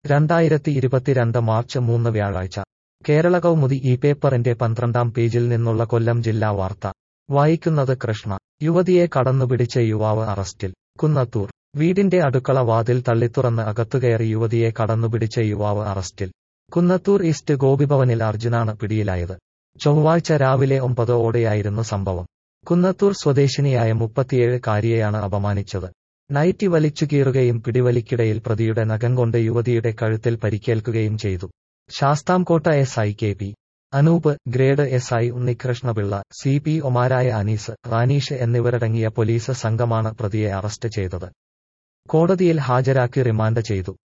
2022 March 3 വ്യാഴാഴ്ച കേരള കൗമുദി ഈ പേപ്പറിന്റെ 12-ാം പേജിൽ നിന്നുള്ള കൊല്ലം ജില്ലാ വാർത്ത വായിക്കുന്നത് കൃഷ്ണ. യുവതിയെ കടന്നുപിടിച്ച യുവാവ് അറസ്റ്റിൽ. കുന്നത്തൂർ. വീടിന്റെ അടുക്കള വാതിൽ തള്ളിത്തുറന്ന് അകത്തുകയറി യുവതിയെ കടന്നുപിടിച്ച യുവാവ് അറസ്റ്റിൽ. കുന്നത്തൂർ ഈസ്റ്റ് ഗോപിഭവനിൽ അർജുനാണ് പിടിയിലായത്. ചൊവ്വാഴ്ച രാവിലെ 9 ഓടെയായിരുന്നു സംഭവം. കുന്നത്തൂർ സ്വദേശിനിയായ 37-കാരിയെയാണ് അപമാനിച്ചത്. നൈറ്റി വലിച്ചുകീറുകയും പിടിവലിക്കിടയിൽ പ്രതിയുടെ നഖം കൊണ്ട് യുവതിയുടെ കഴുത്തിൽ പരിക്കേൽക്കുകയും ചെയ്തു. Sasthamcotta S I K P Anoop, grade S I Unnikrishnapillai, C P ഒമാരായ അനീസ്, റാനീഷ് എന്നിവരടങ്ങിയ പോലീസ് സംഘമാണ് പ്രതിയെ അറസ്റ്റ് ചെയ്തത്. കോടതിയിൽ ഹാജരാക്കി റിമാൻഡ് ചെയ്തു.